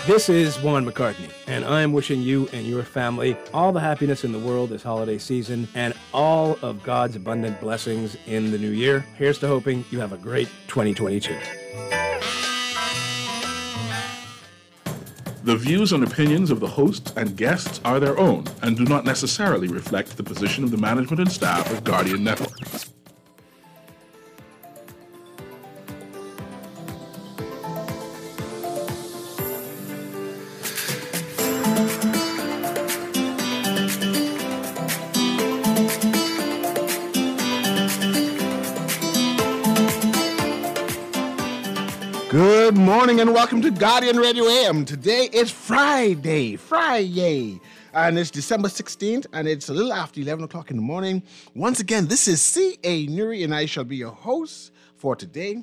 This is Juan McCartney, and I'm wishing you and your family all the happiness in the world this holiday season and all of God's abundant blessings in the new year. Here's to hoping you have a great 2022. The views and opinions of the hosts and guests are their own and do not necessarily reflect the position of the management and staff of Guardian Network. Good morning and welcome to Guardian Radio AM. Today is Friday, and it's December 16th, and it's a little after 11 o'clock in the morning. Once again, this is C.A. Nuri, and I shall be your host for today,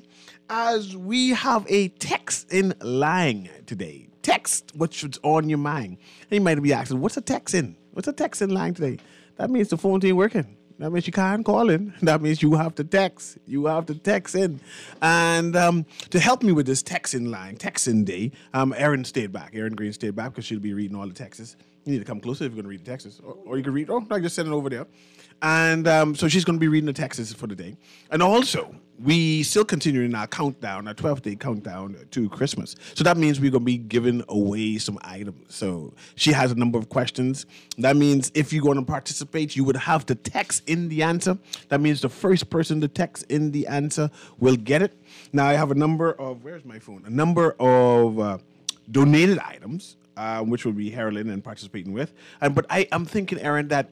as we have a text in line today. Text what's on your mind. And you might be asking, what's a text in? What's a text in line today? That means the phone ain't working. That means you can't call in. That means you have to text. You have to text in. And to help me with this texting day, Erin stayed back. Erin Green stayed back because she'll be reading all the texts. You need to come closer if you're going to read the texts. Or you can read, I just send it over there. And so she's going to be reading the texts for the day. And also, we still continuing our countdown, our 12-day countdown to Christmas. So that means we're going to be giving away some items. So she has a number of questions. That means if you're going to participate, you would have to text in the answer. That means the first person to text in the answer will get it. Now, I have a number of, where's my phone? A number of donated items, which will be heralding and participating with. But I'm thinking, Erin, that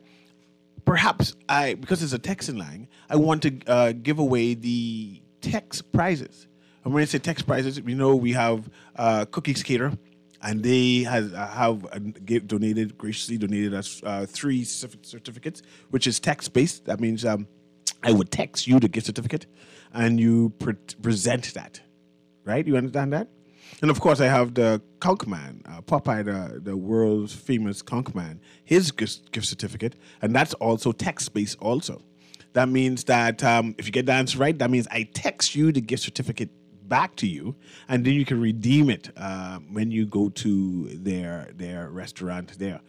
perhaps because it's a texting line, I want to give away the text prizes. And when I say text prizes, we know we have Cookies Cater, and they have graciously donated us 3 certificates, which is text-based. That means I would text you the gift certificate, and you present that, right? You understand that? And, of course, I have the Conch Man, Popeye, the world's famous Conch Man, his gift certificate, and that's also text-based also. That means that if you get the answer right, that means I text you the gift certificate back to you, and then you can redeem it when you go to their restaurant there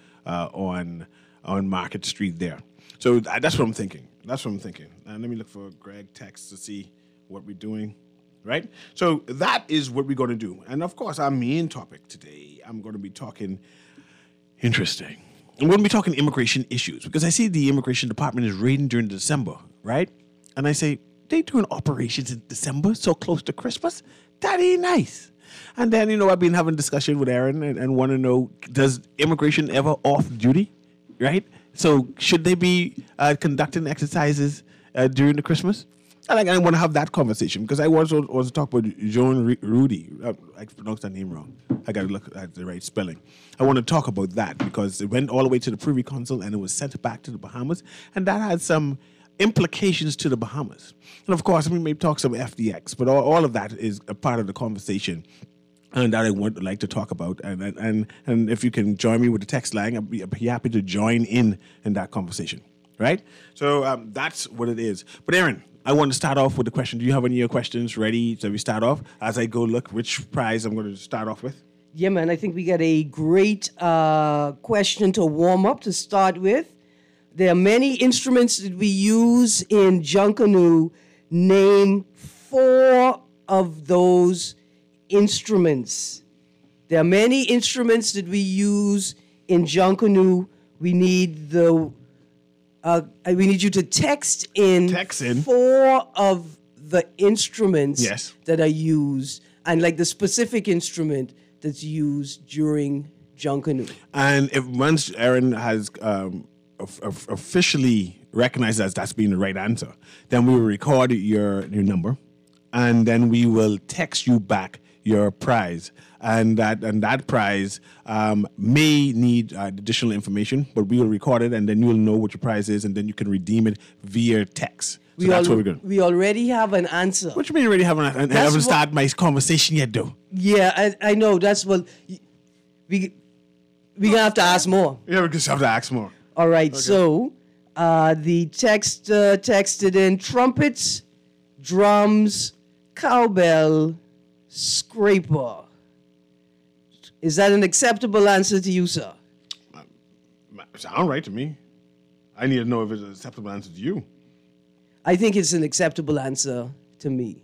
on Market Street there. So that's what I'm thinking. And let me look for Greg text to see what we're doing. Right? So that is what we're going to do. And, of course, our main topic today, I'm going to be talking interesting. I'm going to be talking immigration issues because I see the immigration department is raiding during December, right? And I say, they doing operations in December so close to Christmas? That ain't nice. And then, I've been having a discussion with Erin and want to know, does immigration ever off duty, right? So should they be conducting exercises during the Christmas? I want to have that conversation because I was talking about Joan Rudy. I pronounced that name wrong. I got to look at the right spelling. I want to talk about that because it went all the way to the Privy Council and it was sent back to the Bahamas, and that had some implications to the Bahamas. And of course, we may talk some FDX, but all of that is a part of the conversation and that I would like to talk about. And if you can join me with the text line, I'd be happy to join in that conversation. Right? So that's what it is. But Erin, I want to start off with the question. Do you have any of your questions ready? So we start off as I go look which prize I'm going to start off with. Yeah, man. I think we got a great question to warm up to start with. There are many instruments that we use in Junkanoo. Name 4 of those instruments. There are many instruments that we use in Junkanoo. We need we need you to text in 4 of the instruments that are used, and like the specific instrument that's used during Junkanoo. And if once Erin has officially recognized as that's being the right answer, then we will record your number, and then we will text you back your prize. And that prize may need additional information, but we will record it, and then you will know what your prize is, and then you can redeem it via text. So that's what we're going to do. We already have an answer. What do you mean you already have an answer? I haven't started my conversation yet, though. Yeah, I know. That's what... We're going to have to ask more. Yeah, we just have to ask more. All right, okay. So the text texted in trumpets, drums, cowbell, scraper. Is that an acceptable answer to you, sir? Sound right to me. I need to know if it's an acceptable answer to you. I think it's an acceptable answer to me.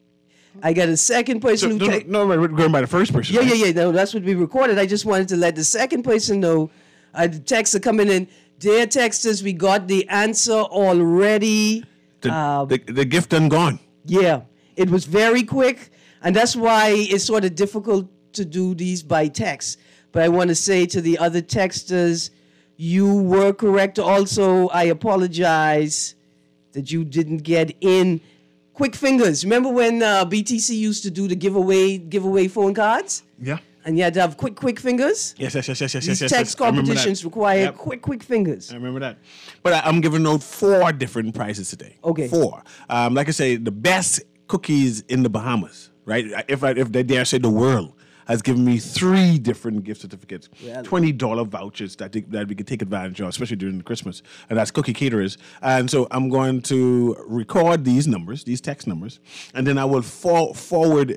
I got a second person who we're going by the first person. Yeah, right? yeah, yeah. No, that's what we recorded. I just wanted to let the second person know. The texts are coming in. Dear texters, we got the answer already. The gift done gone. Yeah, it was very quick, and that's why it's sort of difficult to do these by text. But I want to say to the other texters, you were correct. Also, I apologize that you didn't get in. Quick fingers. Remember when BTC used to do the giveaway phone cards? Yeah. And you had to have quick fingers? Yes. These text competitions require quick fingers. I remember that. But I'm giving out 4 different prizes today. Okay. 4. Like I say, the best cookies in the Bahamas, right? If they dare say the world, has given me 3 different gift certificates, $20 vouchers that we could take advantage of, especially during Christmas, and that's Cookie Caterers. And so I'm going to record these numbers, these text numbers, and then I will forward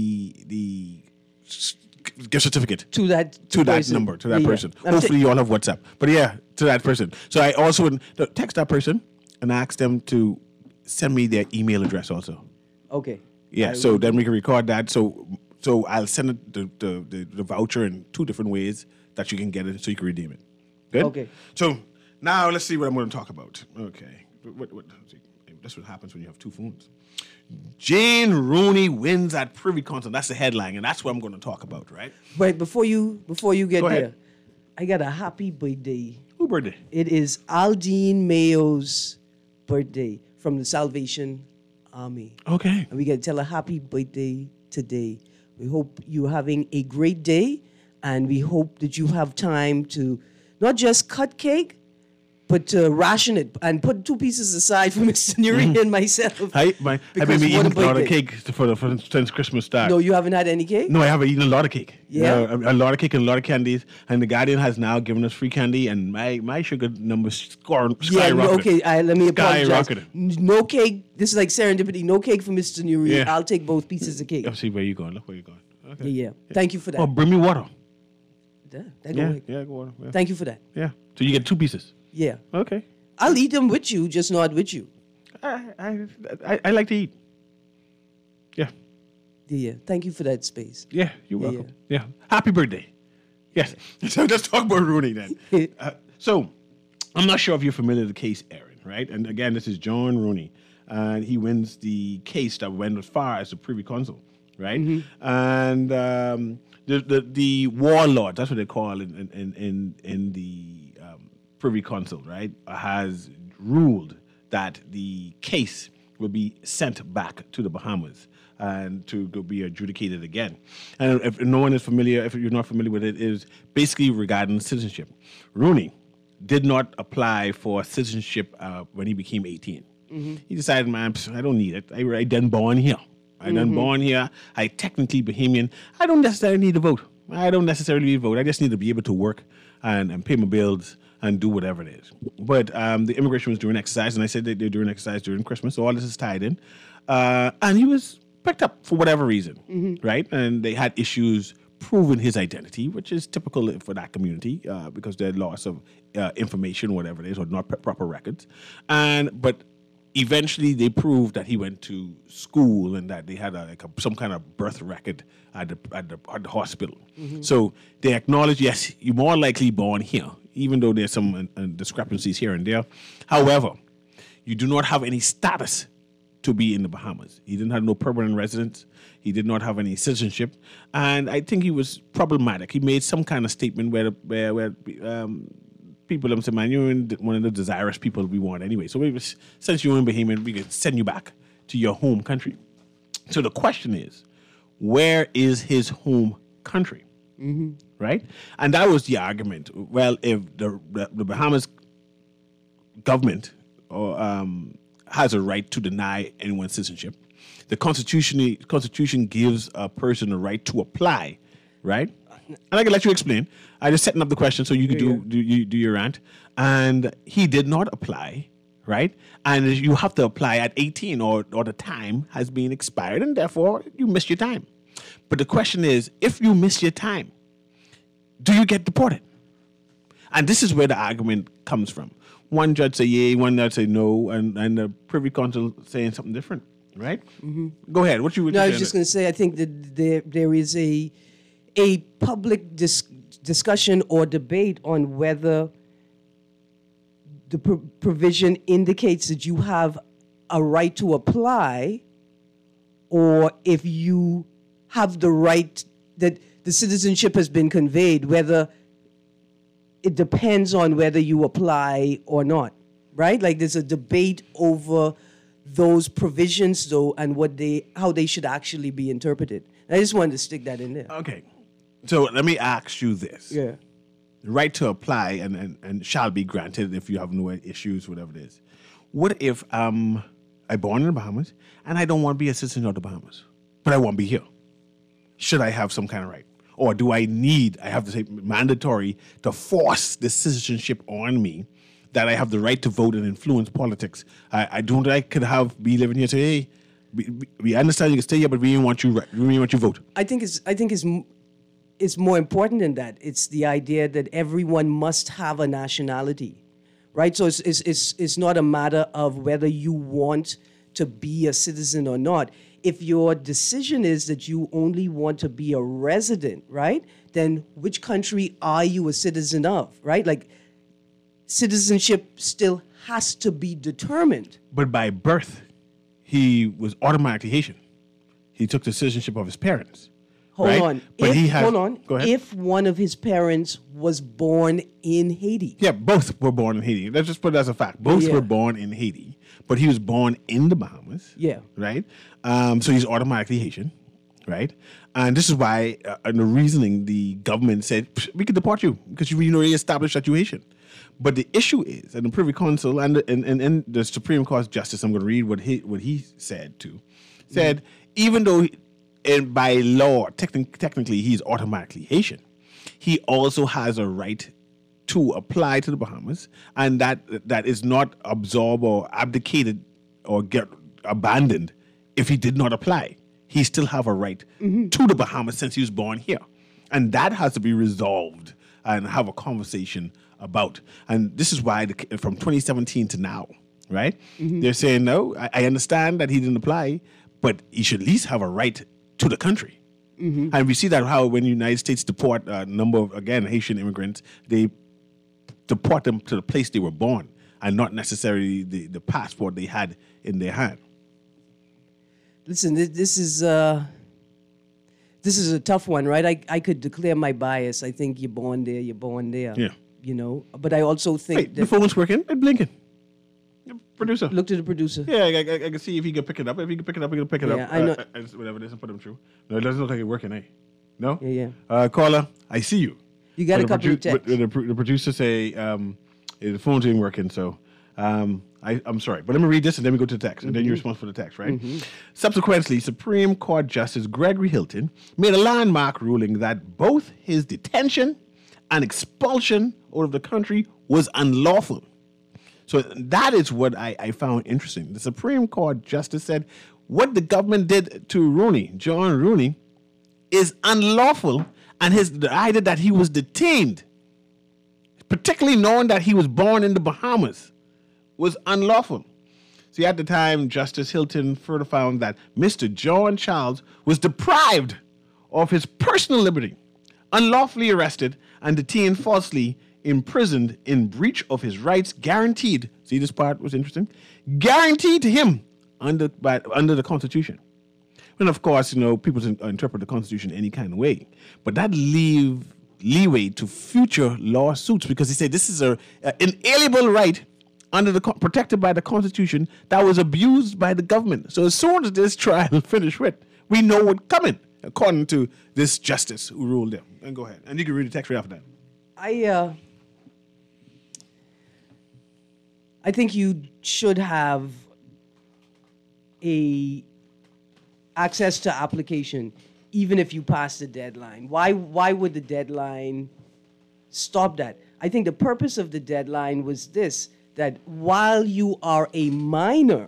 the gift certificate to that person. number, to that person. Hopefully you all have WhatsApp, but yeah, to that person. So I also would text that person and ask them to send me their email address also. Okay. Yeah, so then we can record that. So I'll send the voucher in 2 different ways that you can get it, so you can redeem it. Good? Okay. So now let's see what I'm going to talk about. Okay. That's what happens when you have 2 phones. Jane Rooney wins at Privy Council. That's the headline, and that's what I'm going to talk about, right? Wait, before you get Go there, ahead. I got a happy birthday. Who birthday? It is Aldine Mayo's birthday from the Salvation Army. Okay. And we got to tell a happy birthday today. We hope you're having a great day, and we hope that you have time to not just cut cake, but to ration it and put 2 pieces aside for Mr. Nuri and myself. I've been Because eating what a lot of birthday? cake since Christmas started. No, you haven't had any cake? No, I haven't eaten a lot of cake. Yeah? A lot of cake and a lot of candies. And the Guardian has now given us free candy, and my sugar numbers skyrocketed. Okay, let me apologize. Skyrocketed. No cake. This is like serendipity. No cake for Mr. Nuri. Yeah. I'll take both pieces of cake. Let's see where you're going. Look where you're going. Okay. Yeah. Thank you for that. Oh, bring me water. That go away. Yeah, go water. Yeah. Thank you for that. Yeah. So you get 2 pieces. Yeah. Okay. I'll eat them with you, just not with you. I like to eat. Yeah. Yeah. Thank you for that space. Yeah, you're welcome. Yeah. Happy birthday. Yes. So let's talk about Rooney then. So I'm not sure if you're familiar with the case, Aaron, right? And again, this is John Rooney. And he wins the case that went as far as the Privy Council, right? Mm-hmm. And the warlord, that's what they call in the Privy Council, right, has ruled that the case will be sent back to the Bahamas and to be adjudicated again. And if no one is familiar, if you're not familiar with it, is basically regarding citizenship. Rooney did not apply for citizenship when he became 18. Mm-hmm. He decided, man, I don't need it. I done born here. I done born here. I technically Bahamian. I don't necessarily need to vote. I just need to be able to work and pay my bills and do whatever it is. But the immigration was doing exercise, and I said that they're doing exercise during Christmas, so all this is tied in. And he was picked up for whatever reason, right? And they had issues proving his identity, which is typical for that community because there's loss of information, whatever it is, or not proper records. But eventually they proved that he went to school and that they had some kind of birth record at the hospital. Mm-hmm. So they acknowledge, yes, you're more likely born here, even though there's some discrepancies here and there. However, you do not have any status to be in the Bahamas. He didn't have no permanent residence. He did not have any citizenship. And I think he was problematic. He made some kind of statement where people say, man, you're one of the desirous people we want anyway. So since you're in Bahamian, we can send you back to your home country. So the question is, where is his home country? Mm-hmm. Right? And that was the argument. Well, if the Bahamas government has a right to deny anyone citizenship, the Constitution gives a person a right to apply, right? And I can let you explain. I'm just setting up the question so you can do your rant. And he did not apply, right? And you have to apply at 18 or the time has been expired, and therefore you missed your time. But the question is, if you miss your time, do you get deported? And this is where the argument comes from. One judge say yay, one judge say no, and the Privy Council saying something different, right? Mm-hmm. Go ahead. What you? No, I was just going to say, I think that there is a public discussion or debate on whether the provision indicates that you have a right to apply, or if you have the right that the citizenship has been conveyed, whether it depends on whether you apply or not, right? Like there's a debate over those provisions, though, and how they should actually be interpreted. I just wanted to stick that in there. Okay. So let me ask you this. Yeah. The right to apply and shall be granted if you have no issues, whatever it is. What if I'm born in the Bahamas and I don't want to be a citizen of the Bahamas, but I want to be here? Should I have some kind of right? Or do I have to say mandatory to force the citizenship on me that I have the right to vote and influence politics? I could be living here and say, hey, we understand you can stay here, but we didn't want you vote. I think it's more important than that. It's the idea that everyone must have a nationality, right? So it's not a matter of whether you want to be a citizen or not. If your decision is that you only want to be a resident, right, then which country are you a citizen of, right? Like, citizenship still has to be determined. But by birth, he was automatically Haitian. He took the citizenship of his parents. Hold on. Go ahead. If one of his parents was born in Haiti. Yeah, both were born in Haiti. Let's just put it as a fact. Both were born in Haiti, but he was born in the Bahamas. Yeah. Right? So he's automatically Haitian, right? And this is why, in the reasoning, the government said, we can deport you because you already established that you're Haitian. But the issue is, and the Privy Council and the Supreme Court Justice, I'm going to read what he said too, said, even though by law, technically he's automatically Haitian, he also has a right to apply to the Bahamas, and that is not absorbed or abdicated or get abandoned if he did not apply. He still have a right to the Bahamas since he was born here. And that has to be resolved and have a conversation about. And this is why from 2017 to now, right? They're saying, no, I understand that he didn't apply, but he should at least have a right to the country. And we see that how when the United States deport a number of, again, Haitian immigrants, they deport them to the place they were born and not necessarily the passport they had in their hand. Listen, this is a tough one, right? I could declare my bias. I think you're born there. Yeah. You know, but I also think Wait, the phone's working. It's blinking. Producer. Look to the producer. Yeah, I can see if he can pick it up. If he can pick it up, he can pick it up. I know. Whatever it is, and put him through. No, it doesn't look like it's working, eh? No? Yeah. Caller, I see you. You got a couple of texts. The producer say the phone's ain't working, so I'm sorry. But let me read this and then we go to the text. And then you respond for the text, right? Subsequently, Supreme Court Justice Gregory Hilton made a landmark ruling that both his detention and expulsion out of the country was unlawful. So that is what I found interesting. The Supreme Court Justice said what the government did to John Rooney, is unlawful, and the idea that he was detained, particularly knowing that he was born in the Bahamas, was unlawful. See, at the time, Justice Hilton further found that Mr. John Charles was deprived of his personal liberty, unlawfully arrested and detained falsely, imprisoned in breach of his rights guaranteed, see this part was interesting, guaranteed to him under the Constitution. And of course, people interpret the Constitution any kind of way, but that leave leeway to future lawsuits because he said this is an inalienable right protected by the Constitution that was abused by the government. So as soon as this trial finished with, we know what's coming, according to this justice who ruled them. And go ahead. And you can read the text right after that. I think you should have access to application even if you pass the deadline. Why would the deadline stop that? I think the purpose of the deadline was this, that while you are a minor,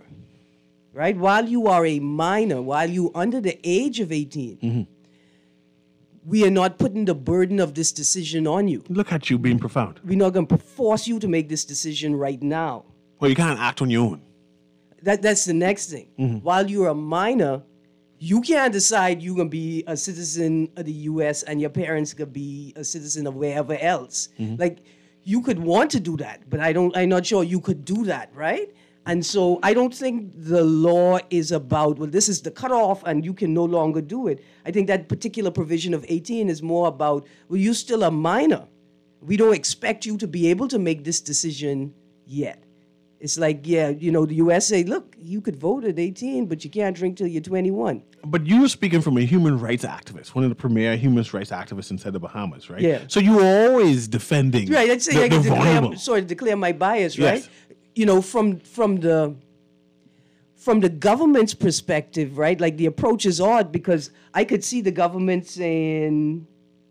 right? While you are under the age of 18, we are not putting the burden of this decision on you. Look at you being profound. We're not going to force you to make this decision right now. Well, you can't act on your own. That's the next thing. While you're a minor, you can't decide you're going to be a citizen of the U.S. and your parents could be a citizen of wherever else. Like, you could want to do that, but I'm not sure you could do that, right? And so I don't think the law is about, well, this is the cutoff and you can no longer do it. I think that particular provision of 18 is more about, well, you're still a minor. We don't expect you to be able to make this decision yet. It's like, yeah, the U.S. say, look, you could vote at 18, but you can't drink till you're 21. But you're speaking from a human rights activist, one of the premier human rights activists inside the Bahamas, right? Yeah. So you were always defending Right, I'd say the vulnerable. declare my bias, right? Yes. From the government's perspective, right? Like, the approach is odd because I could see the government saying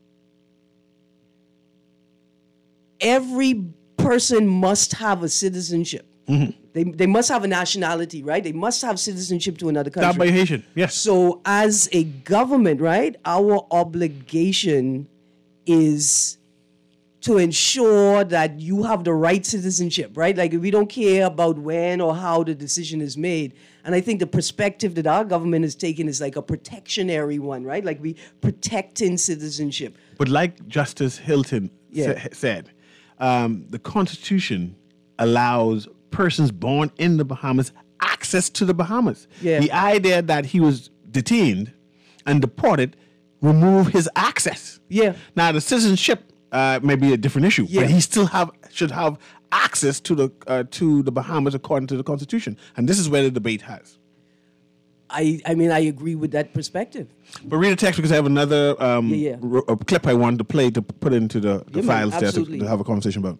every person must have a citizenship. They must have a nationality, right? They must have citizenship to another country. That by Haitian, yes. So as a government, right, our obligation is to ensure that you have the right citizenship, right? Like, we don't care about when or how the decision is made. And I think the perspective that our government is taking is like a protectionary one, right? Like, we protecting citizenship. But like Justice Hilton said, the Constitution allows persons born in the Bahamas access to the Bahamas. Yeah. The idea that he was detained and deported remove his access. Yeah. Now, the citizenship may be a different issue, Yeah. but he still should have access to the Bahamas according to the Constitution. And this is where the debate has. I mean, I agree with that perspective. But read the text because I have another Yeah. a clip I wanted to play to put into the Yeah, man, files there absolutely. to have a conversation about.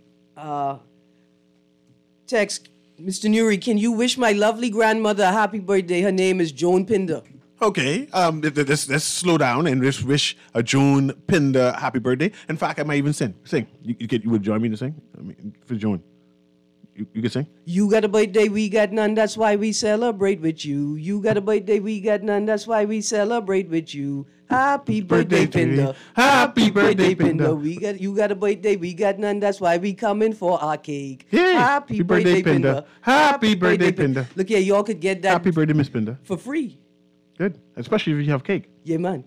Text, Mr. Nuri, can you wish my lovely grandmother a happy birthday? Her name is Joan Pinder. Okay, let's slow down and just wish a Joan Pinder happy birthday. In fact, I might even sing. You would join me to sing? I mean, for Joan. You can sing? You got a birthday, we got none, that's why we celebrate with you. You got a birthday, we got none, that's why we celebrate with you. Happy birthday, to you. Pinder. Happy birthday, Pinder. You got a birthday, we got none, that's why we coming for our cake. Yeah. Happy birthday, Pinder. Happy birthday, Pinder. Look here, y'all could get that Happy birthday, Miss Pinder. for free. Good, especially if you have cake. Yeah, man.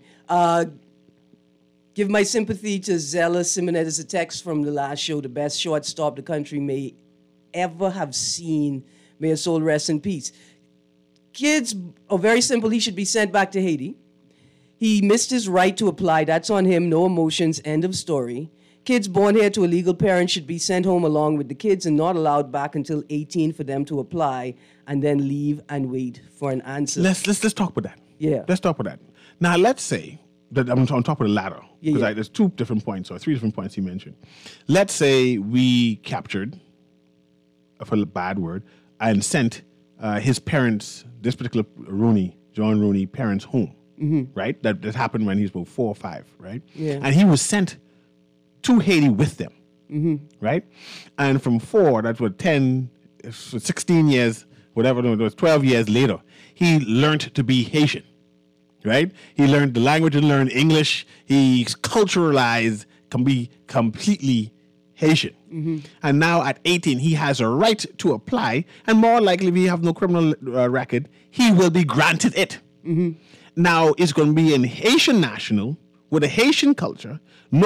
Give my sympathy to Zella Simonet. It's a text from the last show, the best shortstop the country may ever have seen. May her soul rest in peace. Kids are very simple. He should be sent back to Haiti. He missed his right to apply. That's on him. No emotions. End of story. Kids born here to a legal parent should be sent home along with the kids and not allowed back until 18 for them to apply and then leave and wait for an answer. Let's talk about that. Yeah. Let's talk about that. Now, let's say that I'm on top of the ladder because Yeah. there's two different points or three different points he mentioned. Let's say we captured, for a bad word, and sent his parents, this particular John Rooney parents home, right? That happened when he was about 4 or 5, right? Yeah. And he was sent to Haiti with them, right? And from 4, that's what, 10, 16 years, whatever, no, it was 12 years later, he learned to be Haitian, right? He learned the language and learned English. He culturalized, can be completely Haitian. And now at 18, he has a right to apply, and more likely, if he have no criminal record, he will be granted it. Now, it's going to be an Haitian national with a Haitian culture,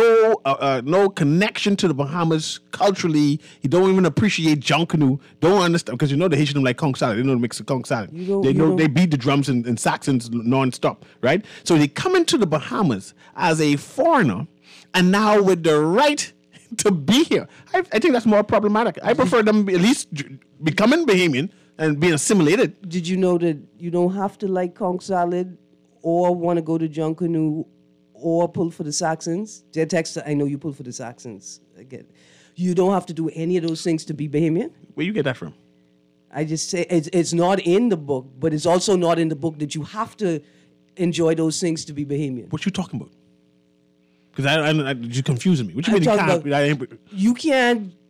no connection to the Bahamas culturally. He don't even appreciate Junkanoo. Don't understand, because the Haitian don't like conch salad. They know to mix the conch salad. They beat the drums and saxons non-stop, right? So they come into the Bahamas as a foreigner, and now with the right to be here. I think that's more problematic. I prefer them at least becoming Bahamian and being assimilated. Did you know that you don't have to like conch salad or want to go to Junkanoo or pull for the Saxons? Their text, I know you pull for the Saxons. I get it. You don't have to do any of those things to be Bahamian. Where you get that from? I just say it's not in the book, but it's also not in the book that you have to enjoy those things to be Bahamian. What you talking about? Because you're confusing me. What you I'm mean you talking can't? You can't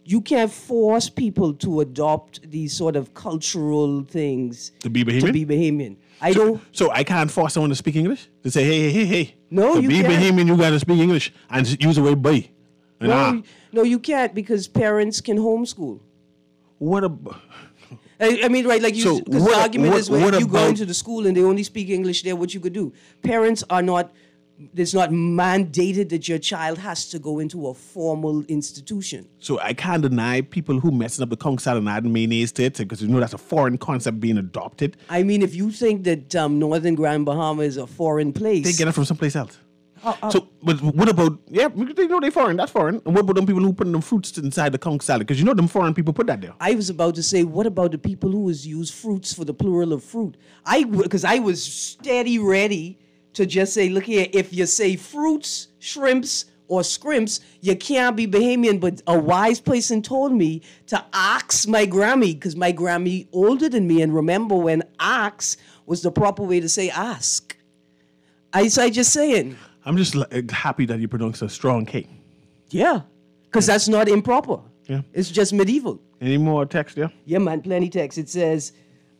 you can't force people to adopt these sort of cultural things To be Bahamian? To be Bahamian. I don't. So I can't force someone to speak English? To say, hey. No, to you be can't. Bahamian, you got to speak English and use the word boy. No, you can't because parents can homeschool. What a... I mean, right? Like, So because the what- argument what- is when what you go about- into the school and they only speak English there, what you could do. Parents are not. It's not mandated that your child has to go into a formal institution. So I can't deny people who messing up the conch salad and adding mayonnaise to it because you know that's a foreign concept being adopted. I mean, if you think that Northern Grand Bahama is a foreign place, They get it from someplace else. So, but what about, they know they're foreign, that's foreign. And what about them people who put them fruits inside the conch salad? Because you know them foreign people put that there. I was about to say, what about the people who use fruits for the plural of fruit? Because I was steady ready to just say, look here, if you say fruits, shrimps, or scrimps, you can't be Bahamian. But a wise person told me to ask my Grammy, because my Grammy older than me, and remember when ask was the proper way to say ask. I just saying. I'm just happy that you pronounce a strong K. Yeah, because that's not improper. Yeah. It's just medieval. Any more text there? Yeah, man, plenty text. It says,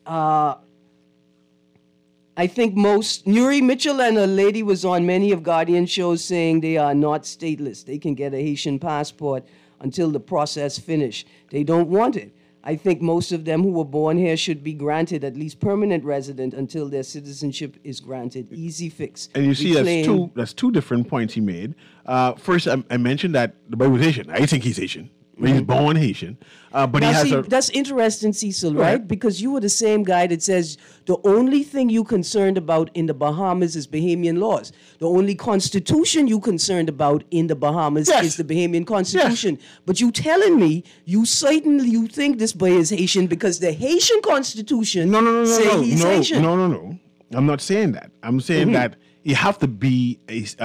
I think Nuri Mitchell and a lady was on many of Guardian shows saying they are not stateless. They can get a Haitian passport until the process finish. They don't want it. I think most of them who were born here should be granted at least permanent resident until their citizenship is granted. Easy fix. And you see, Reclaim- that's two different points he made. First, I mentioned that the boy was Haitian. I think he's Haitian. He's born Haitian. But Now, he has see, a... that's interesting, Cecil, Go right? ahead. Because you were the same guy that says the only thing you concerned about in the Bahamas is Bahamian laws. The only constitution you concerned about in the Bahamas Yes. is the Bahamian constitution. But you telling me you think this boy is Haitian because the Haitian constitution say he's Haitian. No. I'm not saying that. I'm saying that you have to be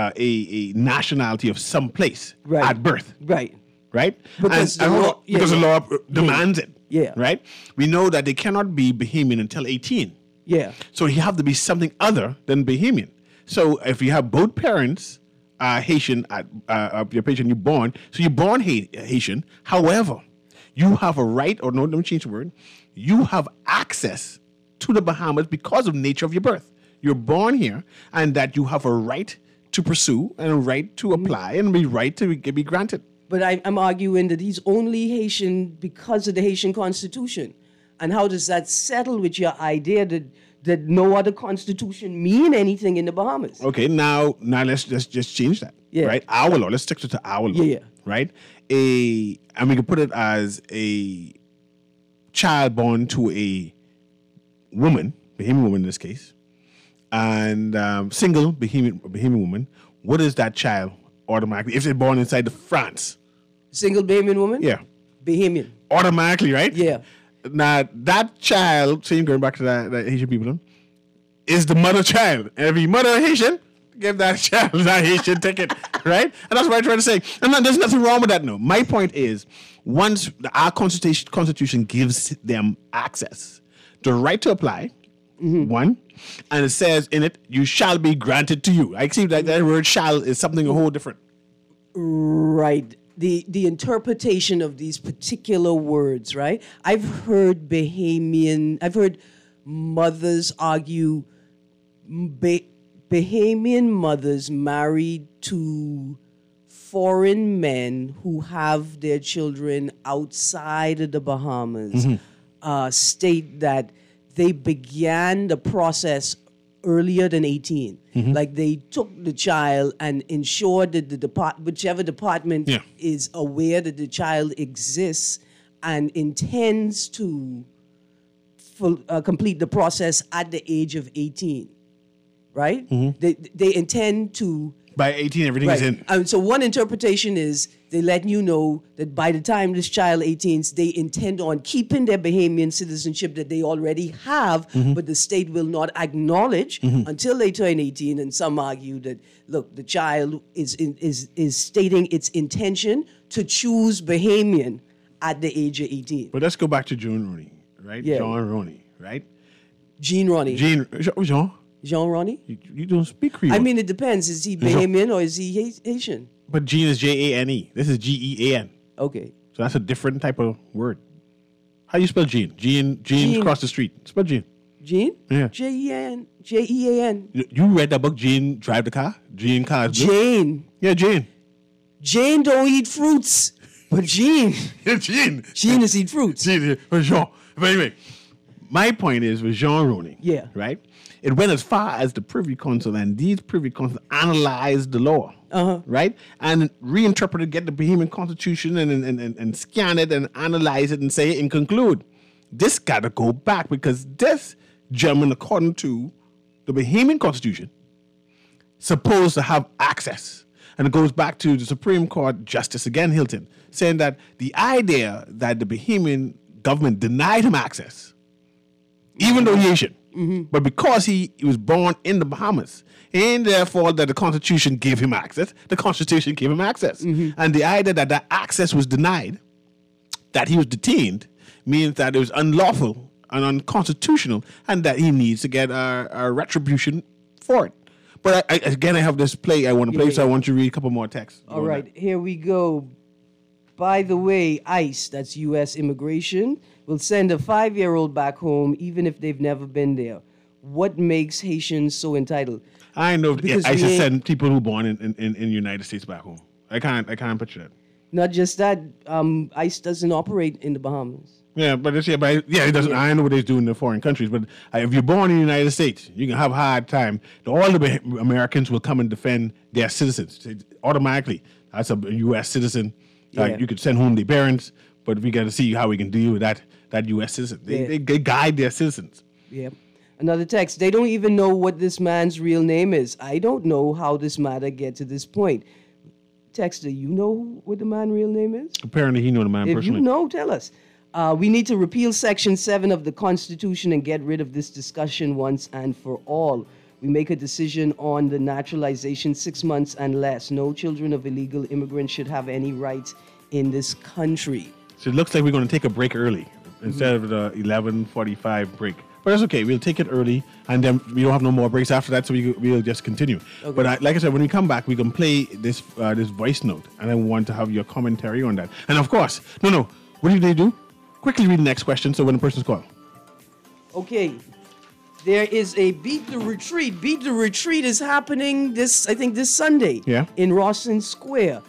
a nationality of some place Right. at birth. Right. Right? Because And the hold law- on, because the law demands it. Yeah. Right? We know that they cannot be Bahamian until 18. Yeah. So you have to be something other than Bahamian. So if you have both parents Haitian at your patient, you're born. So you're born Haitian. However, you have a right, or no, let me change the word. You have access to the Bahamas because of nature of your birth. You're born here, and that you have a right to pursue and a right to apply and be right to be granted. But I'm arguing that he's only Haitian because of the Haitian constitution. And how does that settle with your idea that no other constitution mean anything in the Bahamas? Okay, now let's just change that. Yeah. Right? Our law. Let's stick to our law. Yeah. Right? And we can put it as a child born to a woman, Bahamian woman in this case, and single Bahamian woman. What is that child automatically if they're born inside the France? Single Bahamian woman? Yeah. Bahamian. Automatically, right? Yeah. Now that child, same going back to that Haitian people, is the mother child. And if you mother Haitian, give that child that Haitian ticket, right? And that's what I'm trying to say. And there's nothing wrong with that, no. My point is, once our constitution gives them access, the right to apply, one, and it says in it, you shall be granted to you. I see that word shall is something a whole different. Right. The interpretation of these particular words, right? I've heard mothers argue Bahamian mothers married to foreign men who have their children outside of the Bahamas state that they began the process earlier than 18. Like they took the child and ensured that whichever department is aware that the child exists and intends to complete the process at the age of 18, right? They intend to... By 18, everything is in. So one interpretation is they letting you know that by the time this child 18, they intend on keeping their Bahamian citizenship that they already have, but the state will not acknowledge until they turn 18. And some argue that, look, the child is stating its intention to choose Bahamian at the age of 18. But let's go back to John Roney, right? Yeah. John Roney, right? Jean Ronnie. Jean. Jean Ronnie? You don't speak Creole. I mean, it depends. Is he Bahamian or is he Haitian? But Jean is Jane. This is Gean. Okay. So that's a different type of word. How you spell Jean? Jean across the street. Spell Jean. Jean? Yeah. Jean. Jean. You read that book, Jean Drive the Car? Jean Cars. Jane. Yeah, Jane. Jane don't eat fruits. But Jean. Yeah, Jean. Jean is eat fruits. Jean. Jean. But anyway, my point is with Jean Rouening. Yeah. Right? It went as far as the Privy Council, and these Privy Council analyzed the law. Right? And reinterpreted, get the Bahamian Constitution and scan it and analyze it and say it and conclude. This got to go back because this gentleman, according to the Bahamian Constitution, supposed to have access. And it goes back to the Supreme Court Justice, again, Hilton, saying that the idea that the Bahamian government denied him access, even though he Asian, but because he was born in the Bahamas, and therefore that the Constitution gave him access, the Constitution gave him access. And the idea that that access was denied, that he was detained, means that it was unlawful and unconstitutional, and that he needs to get a retribution for it. But I have this play I want to play, so I want you to read a couple more texts. All right, here we go. By the way, ICE, that's U.S. Immigration, will send a 5-year-old back home even if they've never been there. What makes Haitians so entitled? I know ICE should send people who born in the United States back home. I can't picture that. Not just that, ICE doesn't operate in the Bahamas. Yeah, but it doesn't. I know what they do in the foreign countries, but if you're born in the United States, you can have a hard time. All the Americans will come and defend their citizens automatically. That's a U.S. citizen. You could send home their parents, but we got to see how we can deal with that U.S. citizen. They guide their citizens. Yeah. Another text. They don't even know what this man's real name is. I don't know how this matter get to this point. Texter, you know what the man's real name is? Apparently, he know the man personally. If you know, tell us. We need to repeal Section 7 of the Constitution and get rid of this discussion once and for all. We make a decision on the naturalization 6 months and less. No children of illegal immigrants should have any rights in this country. So it looks like we're going to take a break early instead of the 11:45 break. But that's okay. We'll take it early, and then we don't have no more breaks after that, so we'll just continue. Okay. But like I said, when we come back, we can play this voice note, and I want to have your commentary on that. And of course, what do they do? Quickly read the next question, so when the person's called. Okay. There is a Beat the Retreat. Beat the Retreat is happening this Sunday in Rawson Square.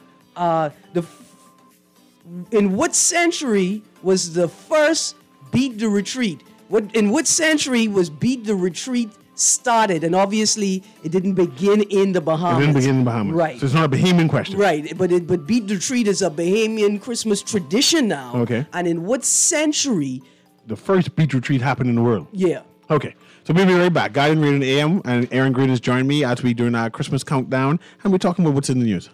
In what century was the first Beat the Retreat? In what century was Beat the Retreat started? And obviously, it didn't begin in the Bahamas. It didn't begin in the Bahamas. Right. So it's not a Bahamian question. Right. But Beat the Retreat is a Bahamian Christmas tradition now. Okay. And in what century? The first Beat Retreat happened in the world. Yeah. Okay. So we'll be right back. Guardian Radio AM and Aaron Green has joined me as we doing our Christmas countdown, and we're talking about what's in the news.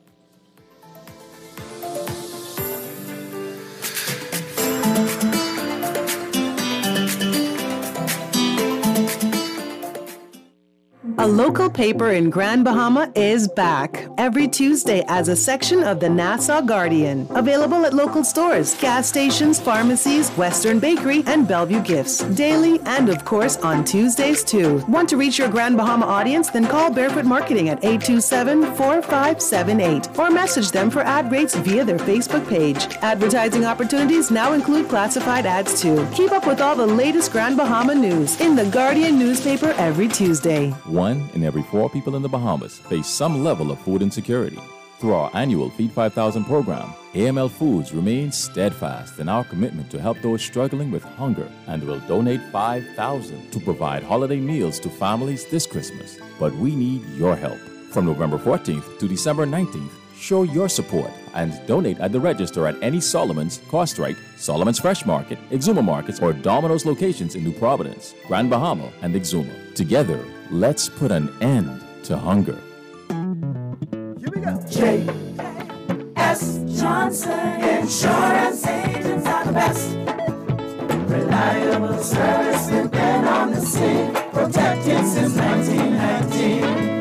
A local paper in Grand Bahama is back every Tuesday as a section of the Nassau Guardian. Available at local stores, gas stations, pharmacies, Western Bakery, and Bellevue Gifts. Daily and, of course, on Tuesdays, too. Want to reach your Grand Bahama audience? Then call Barefoot Marketing at 827-4578 or message them for ad rates via their Facebook page. Advertising opportunities now include classified ads, too. Keep up with all the latest Grand Bahama news in the Guardian newspaper every Tuesday. 1 in every 4 people in the Bahamas face some level of food insecurity. Through our annual Feed 5,000 program, AML Foods remains steadfast in our commitment to help those struggling with hunger and will donate $5,000 to provide holiday meals to families this Christmas. But we need your help. From November 14th to December 19th, show your support and donate at the register at any Solomon's, Costrite, Solomon's Fresh Market, Exuma Markets, or Domino's locations in New Providence, Grand Bahama, and Exuma. Together, let's put an end to hunger. Here we go. J.S. Johnson Insurance Agents are the best. Reliable service, we've been on the scene, protecting since 1919.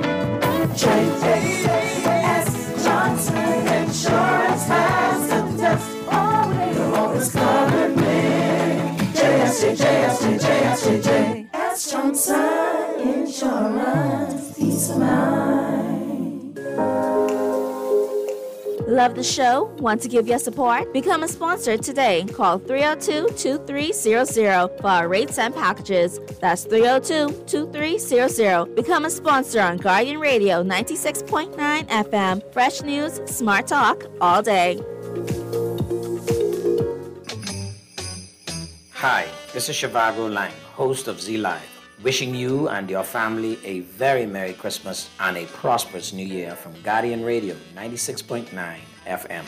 J.S. Johnson Insurance has the test. You've always covered me. J.S. Johnson Insurance, peace of mind. Love the show? Want to give your support? Become a sponsor today. Call 302-2300 for our rates and packages. That's 302-2300. Become a sponsor on Guardian Radio 96.9 FM. Fresh news, smart talk, all day. Hi, this is Shivago Lang, host of Z Live, wishing you and your family a very Merry Christmas and a prosperous New Year from Guardian Radio 96.9 FM.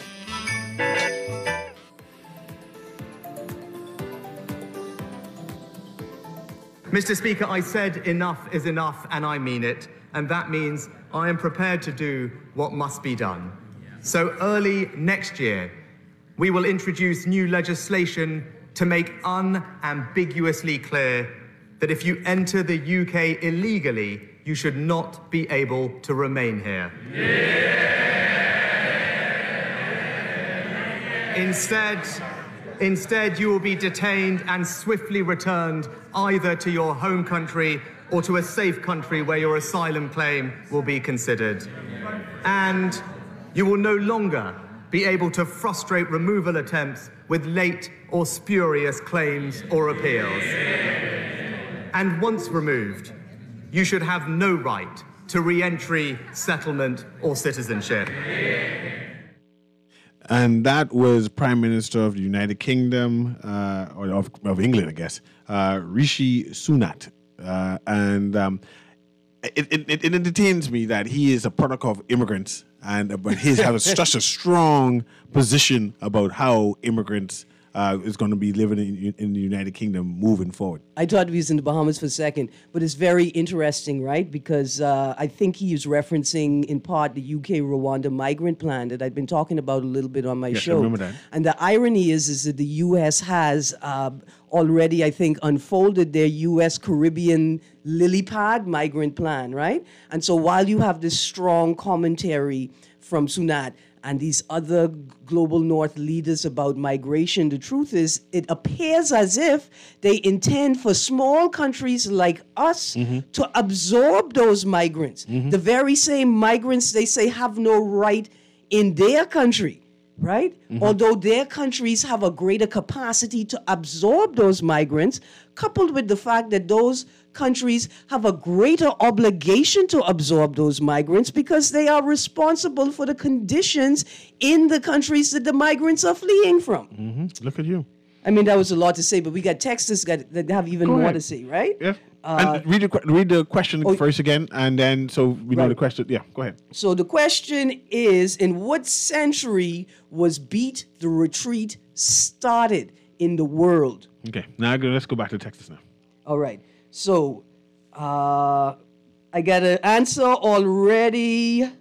Mr. Speaker, I said enough is enough, and I mean it, and that means I am prepared to do what must be done. So early next year, we will introduce new legislation to make unambiguously clear that if you enter the UK illegally, you should not be able to remain here. Instead, you will be detained and swiftly returned either to your home country or to a safe country where your asylum claim will be considered. And you will no longer be able to frustrate removal attempts with late or spurious claims or appeals. And once removed, you should have no right to re-entry, settlement, or citizenship. And that was Prime Minister of the United Kingdom, or of England, I guess, Rishi Sunak. It entertains me that he is a product of immigrants, but he has such a strong position about how immigrants is going to be living in the United Kingdom moving forward. I thought he was in the Bahamas for a second, but it's very interesting, right? Because I think he is referencing in part the UK Rwanda migrant plan that I've been talking about a little bit on my show. I remember that. And the irony is that the US has already, I think, unfolded their US Caribbean lily pad migrant plan, right? And so while you have this strong commentary from Sunak and these other global north leaders about migration, the truth is it appears as if they intend for small countries like us to absorb those migrants. The very same migrants they say have no right in their country, right? Although their countries have a greater capacity to absorb those migrants, coupled with the fact that those countries have a greater obligation to absorb those migrants because they are responsible for the conditions in the countries that the migrants are fleeing from. Look at you. I mean, that was a lot to say, but we got texters that have even more to say, right? Yeah. And read the question first again, and then so we know the question. Yeah, go ahead. So the question is, in what century was Beat the Retreat started in the world? Okay, now let's go back to Texas now. All right. So I got an answer already.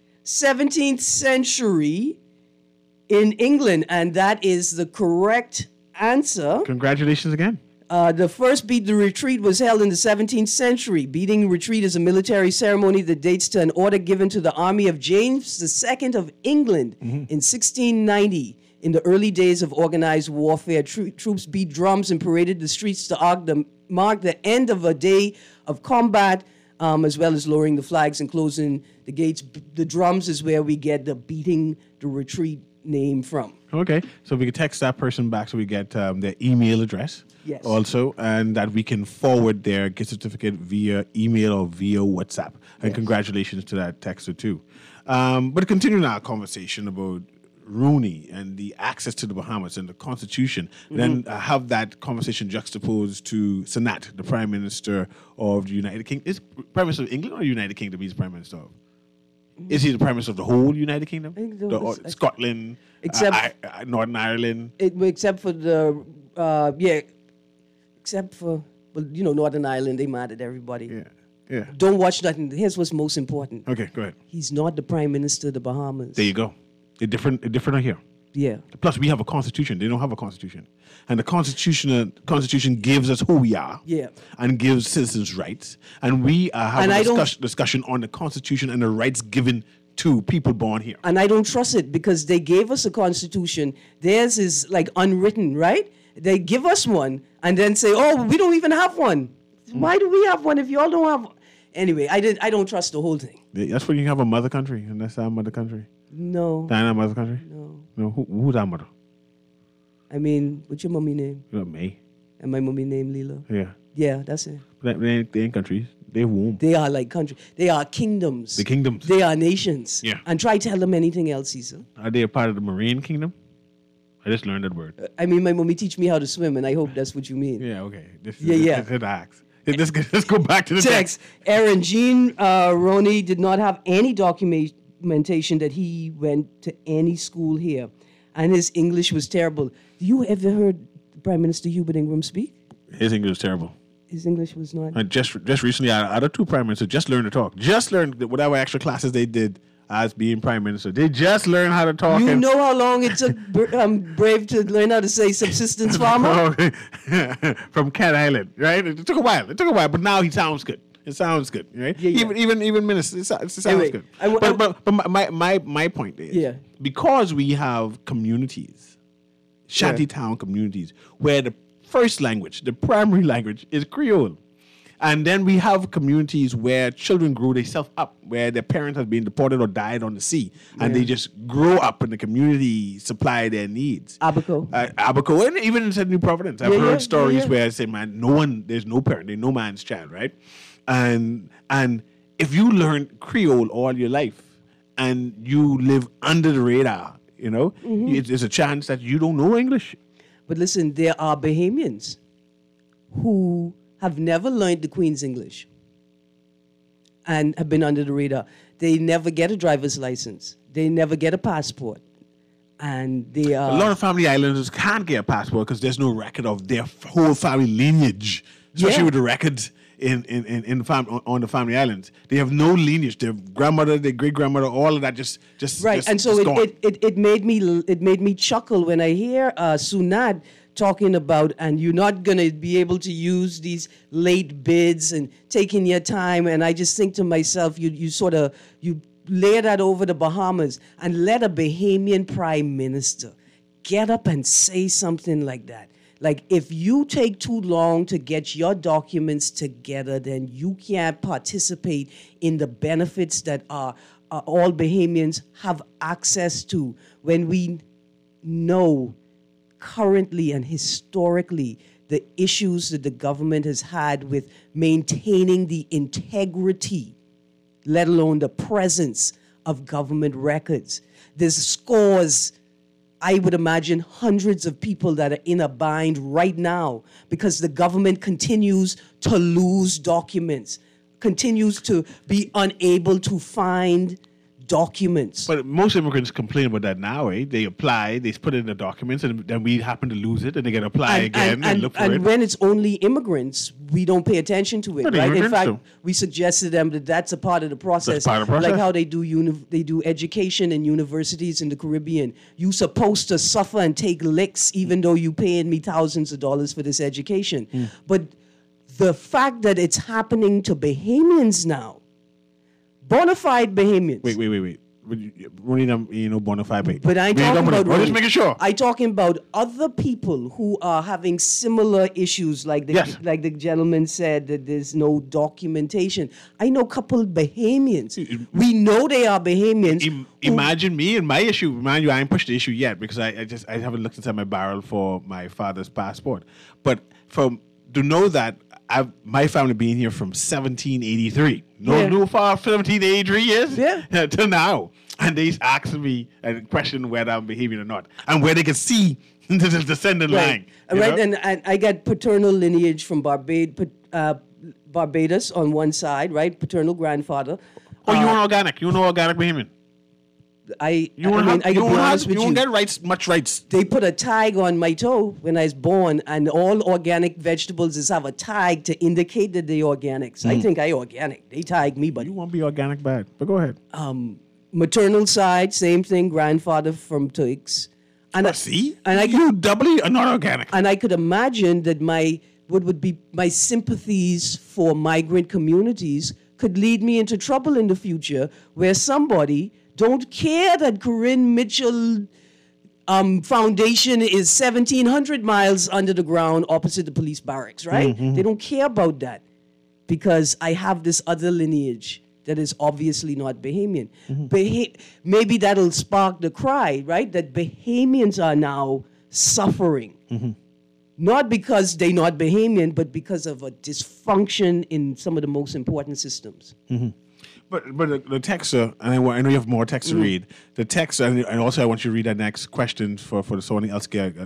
17th century in England, and that is the correct answer. Congratulations again. The first Beat the Retreat was held in the 17th century. Beating retreat is a military ceremony that dates to an order given to the army of James II of England in 1690. In the early days of organized warfare, troops beat drums and paraded the streets to mark the end of a day of combat, as well as lowering the flags and closing the gates. The drums is where we get the Beating the Retreat name from. Okay, so we can text that person back so we get their email address. Yes. Also, and that we can forward their gift certificate via email or via WhatsApp. And congratulations to that texter too. But continuing our conversation about Rooney and the access to the Bahamas and the Constitution, then have that conversation juxtaposed to Sunak, the Prime Minister of the United Kingdom. Is Prime Minister of England or United Kingdom he's Prime Minister of? Is he the Prime Minister of the whole United Kingdom? Scotland, except Northern Ireland? Except for Northern Ireland, they mad at everybody. Yeah. Don't watch nothing. Here's what's most important. Okay, go ahead. He's not the Prime Minister of the Bahamas. There you go. They're different are here. Yeah. Plus, we have a constitution. They don't have a constitution. And the constitution gives us who we are. Yeah. And gives citizens rights. And we are having a discussion on the constitution and the rights given to people born here. And I don't trust it because they gave us a constitution. Theirs is like unwritten, right? They give us one and then say, oh, we don't even have one. Why do we have one if y'all don't have one? Anyway, I don't trust the whole thing. That's when you have a mother country, and that's our mother country. No. Diana mother's country? No. No. Who's our mother? I mean, what's your mommy name? May. And my mommy name Leela. Yeah. Yeah, that's it. They ain't countries. They're warm. They are like country. They are kingdoms. The kingdoms. They are nations. Yeah. And try tell them anything else, Cecil. Are they a part of the marine kingdom? I just learned that word. I mean, my mommy teach me how to swim, and I hope that's what you mean. Yeah, okay. Let's go back to the text. Aaron, Jean Roney did not have any documentation that he went to any school here, and his English was terrible. Do you ever heard Prime Minister Hubert Ingram speak? His English was terrible. His English was not. Just recently, out of two prime ministers, just learned to talk. Just learned whatever extra classes they did as being prime minister. They just learned how to talk. You know how long it took Brave to learn how to say subsistence farmer? From Cat Island, right? It took a while. But now he sounds good. It sounds good, right? Yeah. Even minister, it sounds Anyway, good. But my point is, because we have communities, shantytown communities, where the first language, the primary language, is Creole. And then we have communities where children grew themselves up, where their parents have been deported or died on the sea, and they just grow up and the community supply their needs. Abaco, and even in New Providence, I've heard stories where I say, man, there's no parent, there's no man's child, right? And if you learn Creole all your life and you live under the radar, there's a chance that you don't know English. But listen, there are Bahamians who have never learned the Queen's English and have been under the radar. They never get a driver's license. They never get a passport. And they are... A lot of family islanders can't get a passport because there's no record of their whole family lineage, especially with the records on the family islands. They have no lineage. Their grandmother, their great-grandmother, all of that just right. And so it made me chuckle when I hear Sunad talking about, and you're not going to be able to use these late bids and taking your time. And I just think to myself, you lay that over the Bahamas and let a Bahamian prime minister get up and say something like that. Like, if you take too long to get your documents together, then you can't participate in the benefits that all Bahamians have access to. When we know currently and historically the issues that the government has had with maintaining the integrity, let alone the presence of government records. There's scores, I would imagine hundreds of people that are in a bind right now because the government continues to lose documents, continues to be unable to find documents. But most immigrants complain about that now, eh? They apply, they put in the documents, and then we happen to lose it, and they get to apply again and look for it. And when it's only immigrants, we don't pay attention to it, But right? In fact, too. we suggested them that that's a part of the process. That's part of the process. Like how they do education in universities in the Caribbean. You supposed to suffer and take licks even though you paying me thousands of dollars for this education. But the fact that it's happening to Bahamians now, bona fide Bahamians. Wait. We need bona fide. But I ain't talking about just making sure. I talking about other people who are having similar issues, like the gentleman said that there's no documentation. I know a couple of Bahamians. We know they are Bahamians. Imagine me and my issue. Mind you, I ain't pushed the issue yet because I haven't looked inside my barrel for my father's passport. But to know that my family being here from 1783. No far 1783 years till now. And they asked me a question whether I'm Bahamian or not. And where they can see the descendant line. Right, and I got paternal lineage from Barbados on one side, right? Paternal grandfather. Oh, you want organic? You know organic Bahamian? You won't get much rights. They put a tag on my toe when I was born, and all organic vegetables have a tag to indicate that they're organic. So I think I organic. They tag me, but you won't be organic bad. But go ahead. Maternal side, same thing. Grandfather from Turks. And you doubly are not organic. And I could imagine that what would be my sympathies for migrant communities could lead me into trouble in the future, where somebody don't care that Corinne Mitchell Foundation is 1,700 miles under the ground opposite the police barracks, right? They don't care about that because I have this other lineage that is obviously not Bahamian. Maybe that'll spark the cry, right? That Bahamians are now suffering. Not because they're not Bahamian, but because of a dysfunction in some of the most important systems. But the texter, and I know you have more text to read. The text, and also I want you to read that next question for the someone else thing.